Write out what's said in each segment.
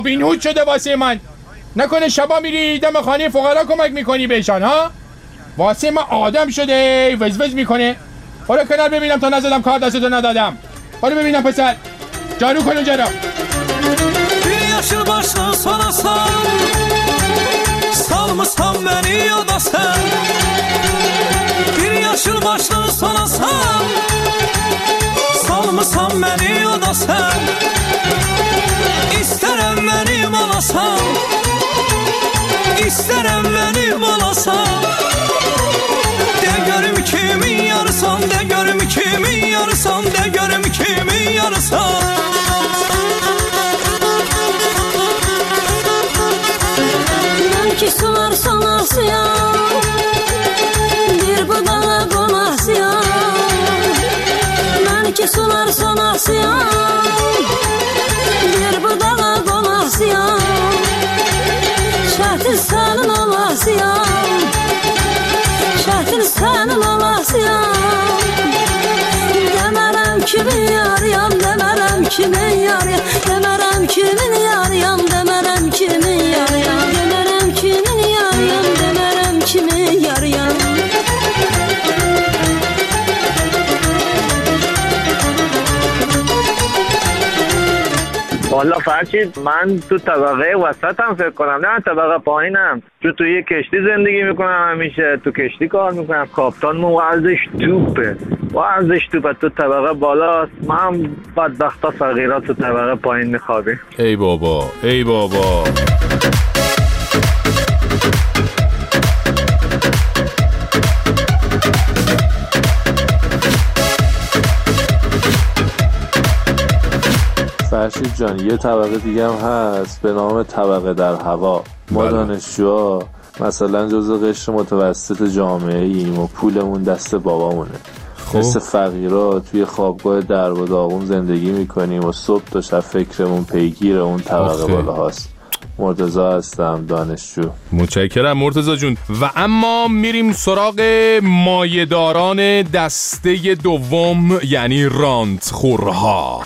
بینود شده واسه من. نکنه شبا میری دم خانه فقرا کمک میکنی بهشان ها؟ واسه من آدم شده وزوز میکنه. برو کنار ببینم تا نزدم کار دستتو ندادم. برو ببینم پسر جارو کن اونجا را. Bir yaşıl başlı sorasan salmışsan beni yolda sen. Bir yaşıl başlı sorasan salmışsan beni yolda sen. İsterem benim olasan, isterem benim olasan. De görüm kimin yarısan, de görüm kimin yarısan, de görüm kimin yarısan. Ki sular sanasıyan bir budala konasıyan. Ben ki sular sanasıyan bir budala konasıyan. Şahtil senin olasıyan, şahtil senin olasıyan. Demerem kimin yarıyam, demerem kimin yarıyam, demerem kimin yarıyam, demerem kimin yarıyam, demerem kimin yarıyam, demerem kimin yarıyam. والا فرشید من تو طبقه وسطم فکر کنم، نه طبقه پایینم، چون تو یه کشتی زندگی میکنم، همیشه تو کشتی کار میکنم. کاپتانمون ورزش توپه، تو طبقه بالاست. من بدبختا فقیرا تو طبقه پایین میخوابیم. ای بابا ای بابا. فرشید جان یه طبقه دیگه هم هست به نام طبقه در هوا. ما دانشجوها مثلا جزو قشر متوسط جامعه ایم و پولمون دست بابامونه. مثل فقیرها توی خوابگاه درب و داغون زندگی میکنیم و صبح تا شب فکرمون پیگیر اون طبقه بالا هاست. مرتضی هستم، دانشجو. متشکرم مرتضی جون. و اما میریم سراغ مایه‌داران دسته دوم، یعنی رانتخورها.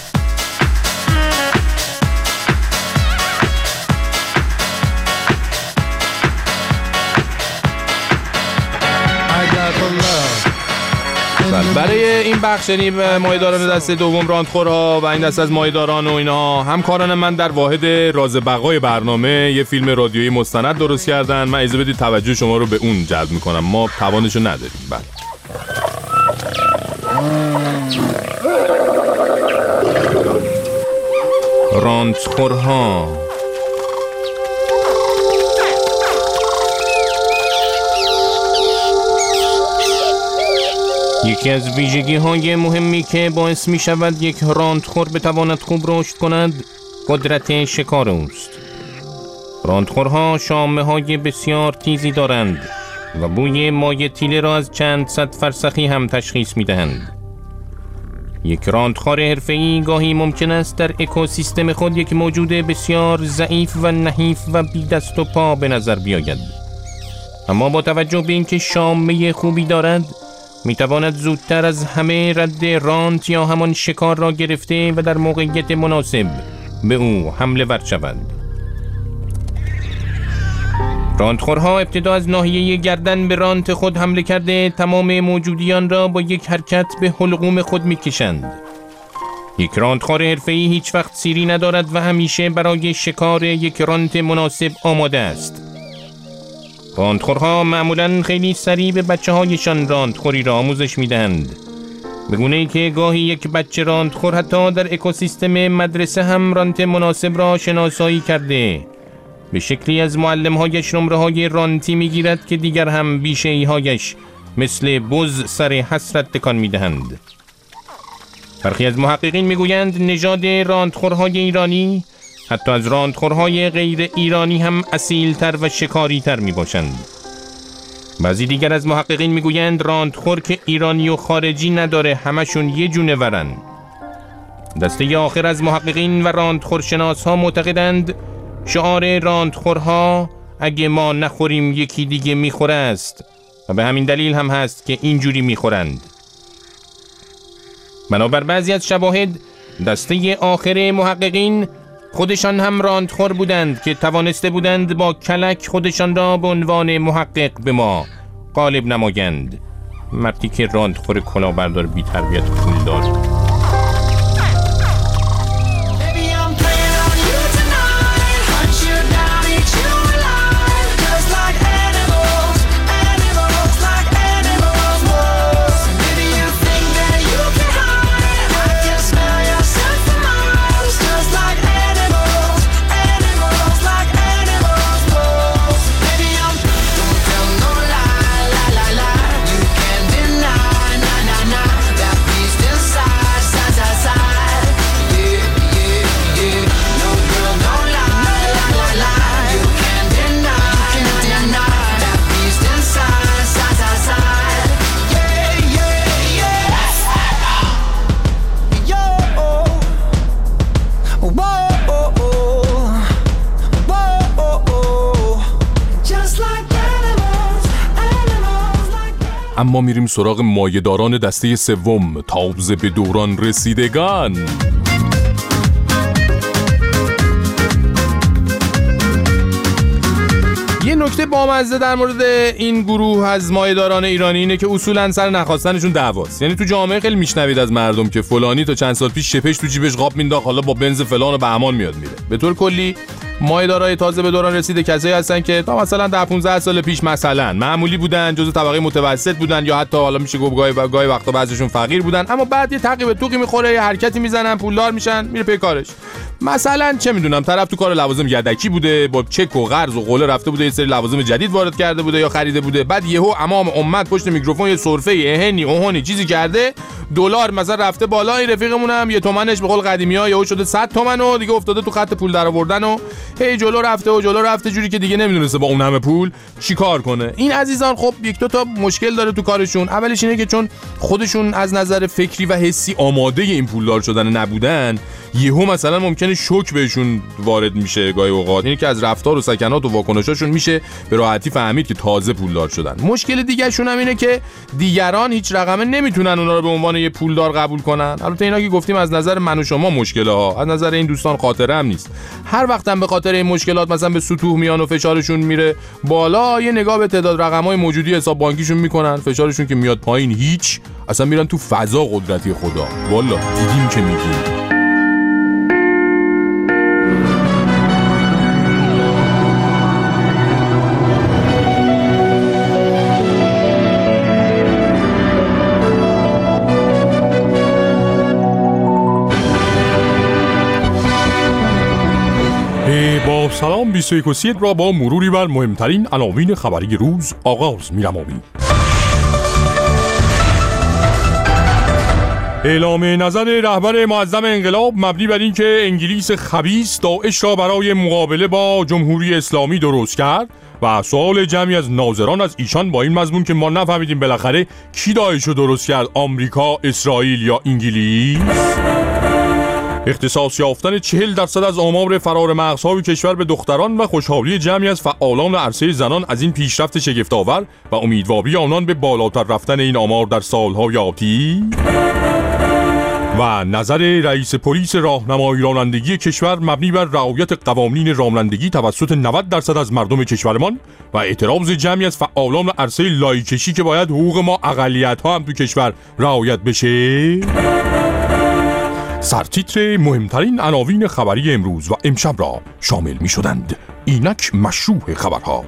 برای این بخش یعنی مایه‌داران دسته دوم رانتخورها و این دسته از مایه‌داران و اینا همکاران من در واحد راز بقای برنامه یه فیلم رادیویی مستند درست کردن. من اجازه بدید توجه شما رو به اون جلب میکنم، ما توانشو نداریم. بله رانتخورها. یکی از ویژگی‌های مهمی که باعث می‌شود یک رانتخور بتواند خوب رشد کند قدرت شکار اوست. رانتخورها شامه‌های بسیار تیزی دارند و بوی مایع تیله را از چند صد فرسخی هم تشخیص می‌دهند. یک رانتخور حرفه‌ای گاهی ممکن است در اکوسیستم خود یک موجود بسیار ضعیف و نحیف و بی دست و پا به نظر بیاید. اما با توجه به اینکه شامه خوبی دارد میتواند زودتر از همه رد رانت یا همان شکار را گرفته و در موقعیت مناسب به او حمله ور شود. رانتخورها ابتدا از ناحیه گردن به رانت خود حمله کرده تمام موجودیان را با یک حرکت به حلقوم خود میکشند. یک رانتخور حرفه‌ای هیچ وقت سیری ندارد و همیشه برای شکار یک رانت مناسب آماده است. رانتخورها معمولاً خیلی سریع به بچه‌هایشان رانتخوری را آموزش می‌دهند. به گونه‌ای که گاهی یک بچه رانتخور حتی در اکوسیستم مدرسه هم رانت مناسب را شناسایی کرده. به شکلی از معلم‌هایش نمره‌های رانتی می‌گیرد که دیگر هم بیشه‌ای‌هایش مثل بز سر حسرت تکان می‌دهند. برخی از محققین می‌گویند نژاد رانتخورهای ایرانی حتی از رانتخورهای غیر ایرانی هم اصیل‌تر و شکاری‌تر می‌باشند. بعضی دیگر از محققین می‌گویند رانتخور که ایرانی و خارجی نداره، همشون یه جونه ورن. دسته آخر از محققین و رانتخورشناس‌ها معتقدند شعار رانتخورها اگه ما نخوریم یکی دیگه میخوره است و به همین دلیل هم هست که اینجوری میخورند. بنابر بعضی از شواهد دسته آخر محققین خودشان هم راندخور بودند که توانسته بودند با کلک خودشان را به عنوان محقق به ما غالب نمایند. مردی که راندخور کلاهبردار بی تربیت پولدار. اما میریم سراغ مایه‌داران دسته سوم، تازه به دوران رسیدگان. یه نکته بامزه در مورد این گروه از مایه‌داران ایرانی اینه که اصولاً سر نخواستنشون دعواست. یعنی تو جامعه خیلی میشنوید از مردم که فلانی تا چند سال پیش شپش تو جیبش قاب مینداخت، حالا با بنز فلان و بهمان میاد میره. به طور کلی مایه‌دارای تازه به دوران رسیده کسایی هستن که تا مثلا 10-15 سال پیش مثلا معمولی بودن، جزو طبقه متوسط بودن، یا حتی حالا میشه گفت گاهی وقتا بعضیشون فقیر بودن، اما بعد یه تقی به توقی میخوره، یه حرکتی میزنن، پولدار میشن، میره پی کارش. مثلا چه میدونم طرف تو کار لوازم یدکی بوده، با چک و قرض و قوله رفته بوده، یه سری لوازم جدید وارد کرده بوده یا خریده بوده، بعد یهو امام امت پشت میکروفون یه سرفه اهنی اوهنی چیزی کرده، دلار مثلا رفته بالا، این رفیقمون هم یه تومنش به قول قدیمی‌ها یهو شده 100 تومن و دیگه افتاده تو خط پول درآوردن و هی جلو رفته جوری که دیگه نمیدونسته با اون همه پول چیکار کنه. این عزیزان خب یک دو تا مشکل داره تو کارشون. اولش اینه که چون خودشون از نظر فکری و حسی آماده این پولدار شدن نبودن، یهو مثلا ممکنه شوک بهشون وارد میشه گاهی اوقات. اینه که از رفتار و سکنات و واکنشاشون میشه به راحتی فهمید که تازه پولدار شدن. مشکل دیگه شون هم اینه که دیگران هیچ رقمه نمیتونن اونا رو به عنوان یه پولدار قبول کنن. البته اینا که گفتیم از نظر من و شما مشکله ها، از نظر این دوستان خاطره هم نیست. هر وقتم به خاطر این مشکلات مثلا به سطوح میان و فشارشون میره بالا، یه نگاه به تعداد رقم‌های موجودی حساب بانکیشون میکنن، فشارشون که میاد پایین هیچ، اصلا میرن تو فضا قدرتی خدا. والا دیدیم که میگیم. با سلام 21 را با مروری بر مهمترین عناوین خبری روز آغاز می‌نماییم. اعلام نظر رهبر معظم انقلاب مبنی بر اینکه انگلیس خبیث داعش را برای مقابله با جمهوری اسلامی درست کرد و سوال جمعی از ناظران از ایشان با این مضمون که ما نفهمیدیم بالاخره کی داعش رو درست کرد، آمریکا، اسرائیل یا انگلیس؟ اختصاص یافتن 40% از آمار فرار مغزهای کشور به دختران و خوشحالی جمعی از فعالان عرصه زنان از این پیشرفت شگفت‌آور و امیدواری آنان به بالاتر رفتن این آمار در سالهای آتی. و نظر رئیس پلیس راهنمایی رانندگی کشور مبنی بر رعایت قوانین رانندگی توسط 90% از مردم کشورمان و اعتراض جمعی از فعالان عرصه لایکشی که باید حقوق ما اقلیت‌ها هم تو کشور رعایت بشه. سرتیتر مهمترین عناوین خبری امروز و امشب را شامل می شدند. اینک مشروع خبرها.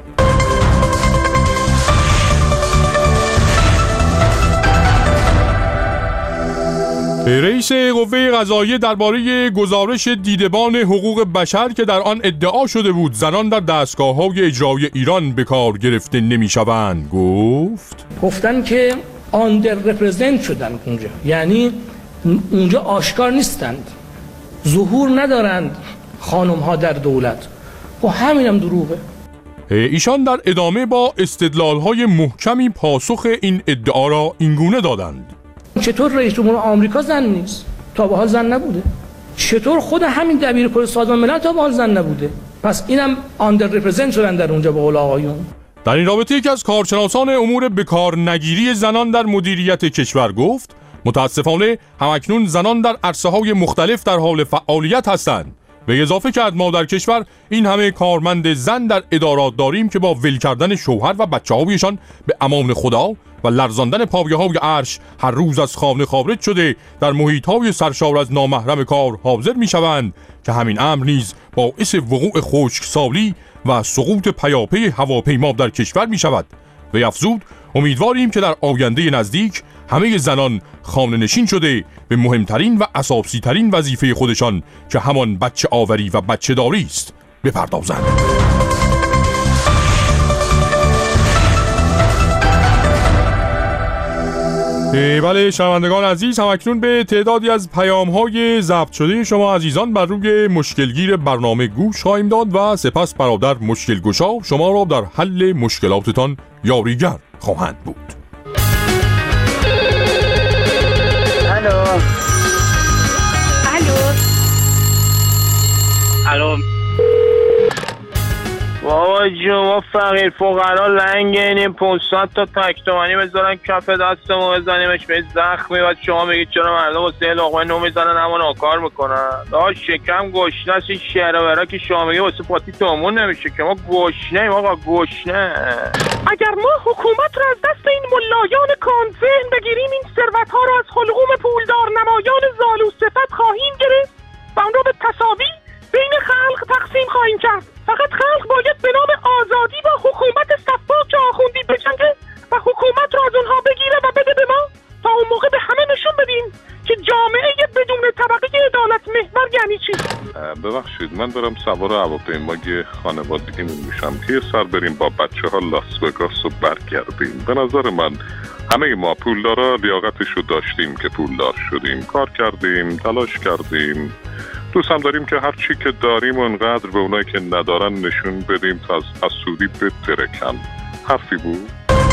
رئیس قوه قضاییه درباره گزارش دیدبان حقوق بشر که در آن ادعا شده بود زنان در دستگاه‌های اجرایی ایران به کار گرفته نمی‌شوند گفتن که آندر رپرزنت شدن اونجا، یعنی اونجا آشکار نیستند، ظهور ندارند خانم ها در دولت. و همینم دروغه. ایشان در ادامه با استدلال های محکمی پاسخ این ادعا را اینگونه دادند: چطور رئیس جمهور آمریکا زن نیست؟ تا به حال زن نبوده. چطور خود همین دبیرکل سازمان ملل تا به حال زن نبوده؟ پس اینم آندر رپرزنت شدن در اونجا به قول آقایون. در این رابطه یکی از کارشناسان امور بکار نگیری زنان در مدیریت کشور گفت: متاسفانه همکنون زنان در عرصه‌های مختلف در حال فعالیت هستند و اضافه کرد ما در کشور این همه کارمند زن در ادارات داریم که با ول کردن شوهر و بچه‌هایشان به امان خدا و لرزاندن پایه‌های عرش هر روز از خانه خارج شده در محیط‌های سرشار از نامحرم کار حاضر می‌شوند که همین امر نیز باعث وقوع خشکسالی و سقوط پیاپی هواپیما در کشور می‌شود. و افزود امیدواریم که در آینده نزدیک همه زنان خانه نشین شده به مهمترین و اساسی ترین وظیفه خودشان که همان بچه آوری و بچه داری است بپردازند. بله شنوندگان عزیز، هم اکنون به تعدادی از پیام‌های ضبط شده شما عزیزان بر روی مشکلگیر برنامه گوش خواهیم داد و سپس برادر مشکلگشا شما را در حل مشکلاتتان یاریگر خواهند بود. الو بابا جون، ما فقیر فقرا لنگینیم، 500 تا تکتومنی بذارن کف دستمو بزنیمش به زخمی و شما میگید چرا مردم واسه یه لقمه نون میزنن همون آکار میکنن. داشت شکم گشنه است، این شعر و ورا که شما میگید واسه پاتی تومون نمیشه که ما گشنه ایم آقا، گشنه. اگر ما حکومت رو از دست این ملایان کانزن بگیریم، این ثروت‌ها رو از حلقوم پولدار نمایان زالو صفت خواهیم گرفت و اون رو به تساوی بین خلق تقسیم خواهیم کرد. فقط خلق باید به نام آزادی با حکومت صفاک آخوندی بجنگه و حکومت رو از اونها بگیره و بده به ما، تا اون موقع به همه نشون بدیم که جامعه بدون طبقه عدالت محور یعنی چی. ببخشید من برم سوار هواپیمای خانوادگیمون میشم که یه سر بریم با بچه ها لاس وگاس و برگردیم. به نظر من همه ما پولدارا لیاقتشو داشتیم که پولدار شدیم، کار کردیم، تلاش کردیم، دوست هم داریم که هر چی که داریم اونقدر به اونایی که ندارن نشون بدیم تا از حسودی بترکن. حرفی بود؟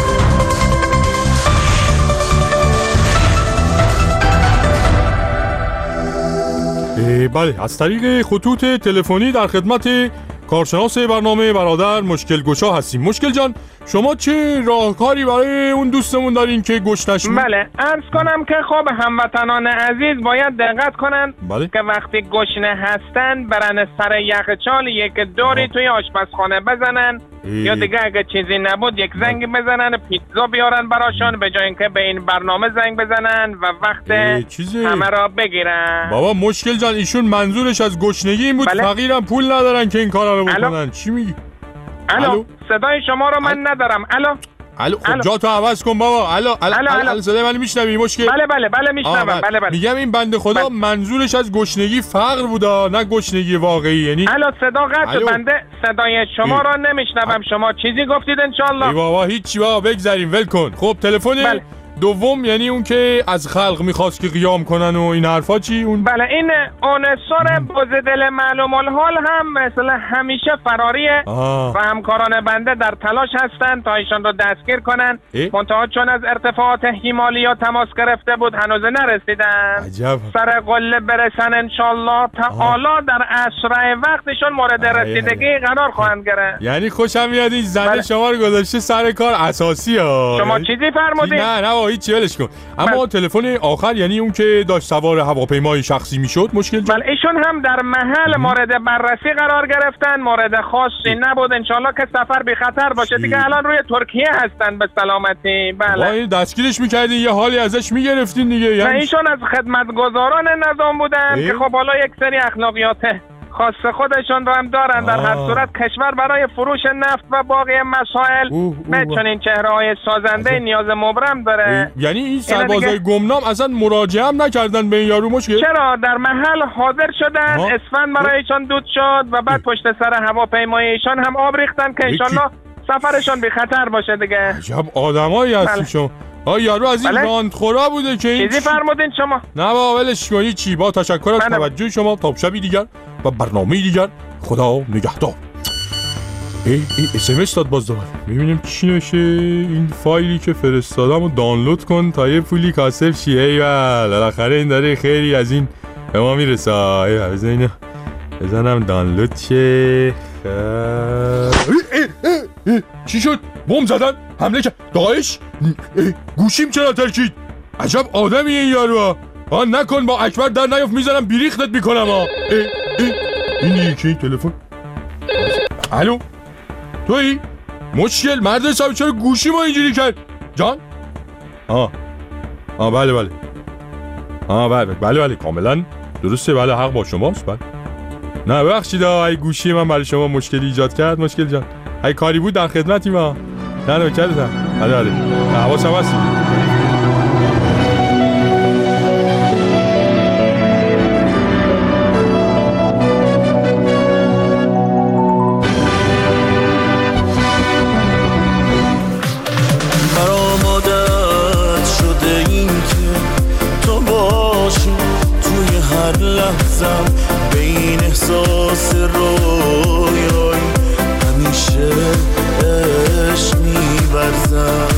بله، از طریق خطوط تلفنی در خدمت کارشناس برنامه برادر مشکل گشا هستیم. مشکل جان، شما چه راهکاری برای اون دوستمون دارین که گشنش بود؟ بله، عرض کنم که خب هموطنان عزیز باید دقت کنن که وقتی گشنه هستن برن سر یخچال یک دوری توی آشپزخانه بزنن یا دیگه اگه چیزی نبود یک زنگ بزنن پیتزا بیارن براشون به جای اینکه به این برنامه زنگ بزنن و وقت همه را بگیرن. بابا مشکل جان، ایشون منظورش از گشنگی این بود. فقیرم پول ندارن که این کارا رو بکنن. چی میگی؟ الو، صدای شما رو من ندارم. الو خب جا تو عوض کن بابا. الو صدای من میشنوی مشکل؟ بله میشنوم. بله میگم این بنده خدا منظورش از گشنگی فقر بودا، نه گشنگی واقعی. یعنی الو صدا قطع، بنده صدای شما رو نمیشنوم. شما چیزی گفتید انشالله؟ ای بابا هیچی بابا، بگذاریم ول کن. خب تلفن دوم یعنی اون که از خلق میخواست که قیام کنن و این حرفا چی؟ اون بله، این عنصر بزدل معلوم الحال هم مثل همیشه فراریه و همکاران بنده در تلاش هستن تا ایشان رو دستگیر کنن. منتها چون از ارتفاعات هیمالیا تماس گرفته بود هنوز نرسیدن. عجب. سر قله برسن انشالله تعالی در اسرع وقتشون مورد رسیدگی قرار خواهند گرفت. یعنی خوشم میاد این زن شما رو گذاشته سر کار اساسی ها. شما چیزی فرمودید؟ نه هیچ ولش کن. اما تلفن آخر یعنی اون که داشت سوار هواپیمای شخصی میشد مشکل جان؟ بله، ایشون هم در محل مورد بررسی قرار گرفتن، مورد خاصی نبود، انشالله که سفر بی خطر باشه. دیگه الان روی ترکیه هستن به سلامتی. بله دستگیرش میکردین یه حالی ازش میگرفتین دیگه. یعنی ایشون از خدمتگزاران نظام بودن که خب حالا یک سری اخلاقیات خاص خودشون رو هم دارن. در هر صورت کشور برای فروش نفت و باقی مسائل به چنین چهره‌های سازنده نیاز مبرم داره. یعنی این سربازای گمنام اصلا مراجعه هم نکردن به این یارو مشکل؟ چرا در محل حاضر شدن، اسفند برایشان دود شد و بعد پشت سر هواپیمای ایشان هم آب ریختن که انشالله سفرشون بی خطر باشه دیگه. عجب آدمایی هستی شما. یارو از این راندخورا بوده که این چیزی فرمودین شما؟ نه با ولش کن. چی با تشکر از توجه شما. تا شبی دیگر و برنامه دیگر، خدا نگهدار. این SMS داد باز دوباره. ببینیم چی نشه. این فایلی که فرستادم رو دانلود کن تا یه پولی کاسب شی. ایول بالاخره این داره خیلی از این به ما میرسه. ایول بزنم دانلود شه. چی شد؟ بم زدن؟ حمله کرد؟ داعش؟ گوشیم چرا ترکید؟ عجب آدمی این یارو. نکن با اکبر در نیفت میزنم بیریختت میکنم. این یکی تلفن. الو تویی؟ مشکل مرد حسابی چرا گوشی ما اینجوری کرد؟ جان؟ بله کاملا درسته، بله حق با شماست. بله نه ببخشید ای گوشی من برای شما مشکلی ایجاد کرد. مشکل جان ای کاری بود در خدمتی ما. نه کردم. بله حواسم هست. بین احساس رویای همیشه عشق می‌ورزم.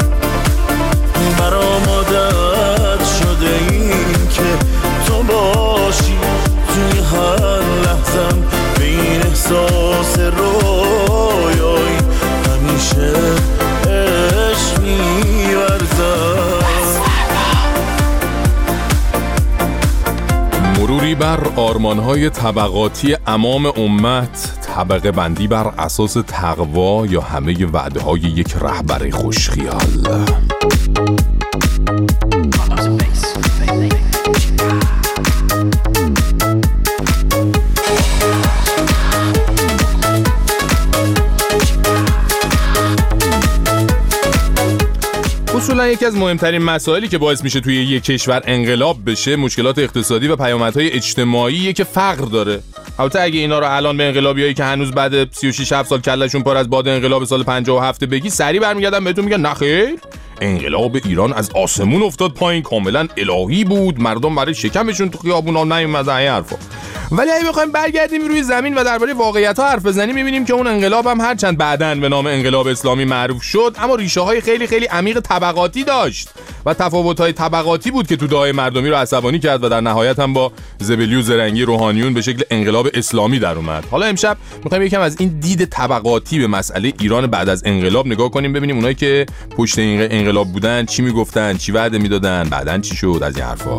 برام عادت شده این که تو باشی توی هر لحظم. بین احساس رویای همیشه عشق می‌ورزم. مروری بر آرمان‌های طبقاتی عمام امت، طبقه بندی بر اساس تقوا یا همه وعده‌های یک رهبر خوشخیال. اصولا یکی از مهمترین مسائلی که باعث میشه توی یک کشور انقلاب بشه مشکلات اقتصادی و پیامدهای اجتماعیه که فقر داره. البته اگه اینا رو الان به انقلابیایی که هنوز بعد 36 سال کلشون پر از باد انقلاب سال 57 بگی سریع برمیگردن بهتون میگن نخیر، انقلاب ایران از آسمون افتاد پایین، کاملا الهی بود، مردم برای شکمشون تو خیابونا نیومدن این حرفا. ولی اگه بخوایم برگردیم روی زمین و درباره واقعیت‌ها حرف بزنیم می‌بینیم که اون انقلاب هم هرچند بعداً به نام انقلاب اسلامی معروف شد اما ریشه‌های خیلی خیلی عمیق طبقاتی داشت و تفاوت‌های طبقاتی بود که تو دای مردمی رو عصبانی کرد و در نهایت هم با زبلی و زرنگی روحانیون به شکل انقلاب اسلامی در اومد. حالا امشب می‌خوایم یکم از این دید طبقاتی به مسئله ایران بعد از انقلاب نگاه کنیم، ببینیم اونایی که پشت این انقلاب بودن چی میگفتن، چی وعده میدادن، بعداً چی شد از این حرفا.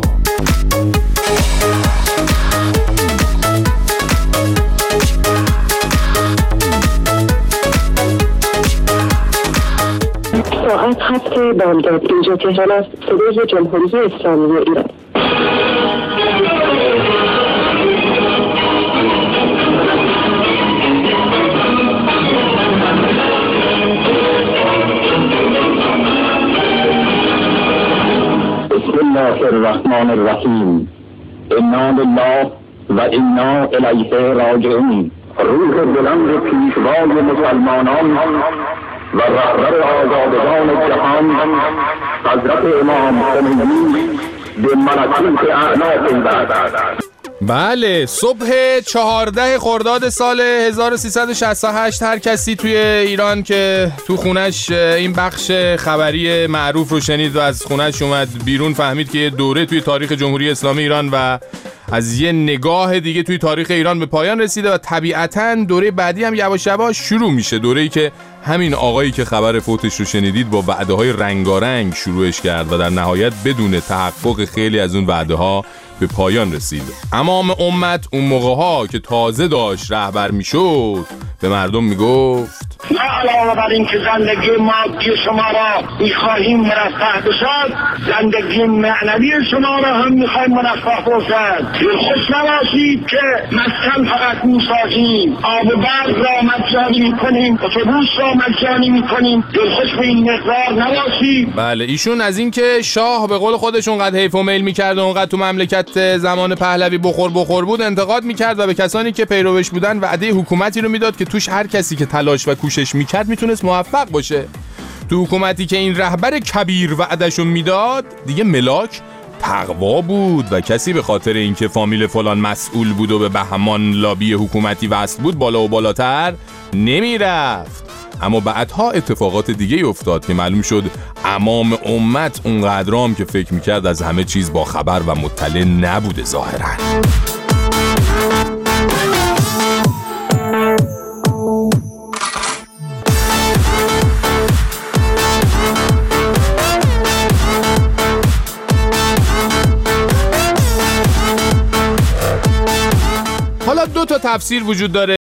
ساعت 7 بامداد. اینجا تهران است. صدای جمهوری اسلامی ایران. بسم الله الرحمن الرحیم. انا لله و انا الیه راجعون. روح بلند پیشوای مسلمانان و رهبر آزادگان جهان حضرت امام خمینی به ملکوت اعلی پیوست. بله، صبح 14 خرداد سال 1368 هر کسی توی ایران که تو خونش این بخش خبری معروف رو شنید و از خونش اومد بیرون فهمید که یه دوره توی تاریخ جمهوری اسلامی ایران و از یه نگاه دیگه توی تاریخ ایران به پایان رسیده و طبیعتاً دوره بعدی هم یواش یواش شروع میشه. دوره‌ای که همین آقایی که خبر فوتش رو شنیدید با وعده‌های رنگارنگ شروعش کرد و در نهایت بدون تحقق خیلی از اون وعده‌ها به پایان رسید. امام امت اون موقع‌ها که تازه داشت رهبر میشد به مردم میگفت نه علاوه بر این که زندگی مادی شما را میخواهیم مرفه بشد، زندگی معنوی شما را هم میخواهیم مرفه باشد. خوش نباشید که مسکن فقط میسازیم، آب و برق را مجانی میکنیم، اتوبوس را مجانی میکنیم، دلخوش به این مقدار نباشید. بله، ایشون از این که شاه به قول خودش اونقدر حیف و میل میکرد و اونقدر تو مملکت زمان پهلوی بخور بود انتقاد میکرد و به کسانی که پیروش بودن وعده حکومتی رو میداد که توش هر کسی که تلاش و کوشش میکرد میتونست موفق باشه. تو حکومتی که این رهبر کبیر وعدهشون میداد دیگه ملاک تقوا بود و کسی به خاطر اینکه فامیل فلان مسئول بود و به بهمان لابی حکومتی وصل بود بالا و بالاتر نمیرفت. اما بعدها اتفاقات دیگه افتاد که معلوم شد امام امت اونقدرام که فکر میکرد از همه چیز با خبر و مطلع نبوده ظاهراً. حالا دو تا تفسیر وجود داره.